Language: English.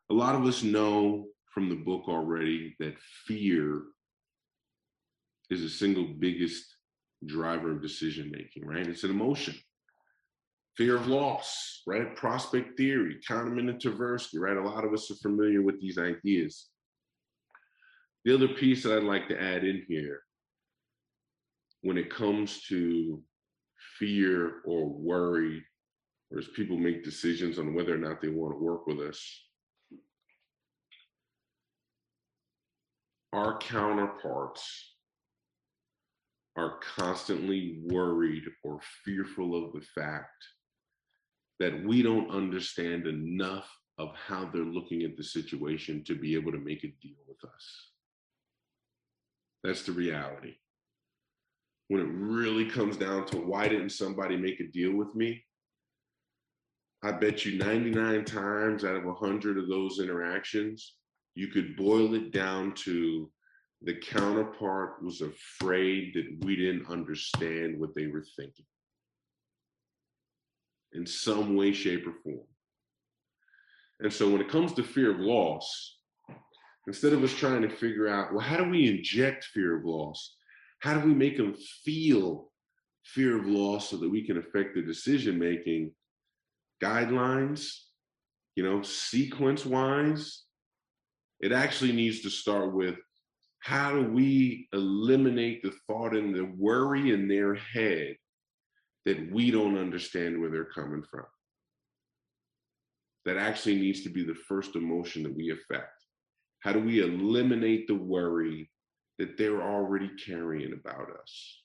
A lot of us know from the book already that fear is the single biggest driver of decision making, right? It's an emotion. Fear of loss, right? Prospect theory, Kahneman and Tversky, right? A lot of us are familiar with these ideas. The other piece that I'd like to add in here when it comes to fear or worry, or as people make decisions on whether or not they want to work with us, our counterparts are constantly worried or fearful of the fact that we don't understand enough of how they're looking at the situation to be able to make a deal with us. That's the reality. When it really comes down to why didn't somebody make a deal with me, I bet you 99 times out of 100 of those interactions, you could boil it down to the counterpart was afraid that we didn't understand what they were thinking in some way, shape, or form. And so when it comes to fear of loss, instead of us trying to figure out, well, how do we inject fear of loss? How do we make them feel fear of loss so that we can affect the decision making? Guidelines, sequence wise, it actually needs to start with how do we eliminate the thought and the worry in their head that we don't understand where they're coming from. That actually needs to be the first emotion that we affect. How do we eliminate the worry that they're already carrying about us?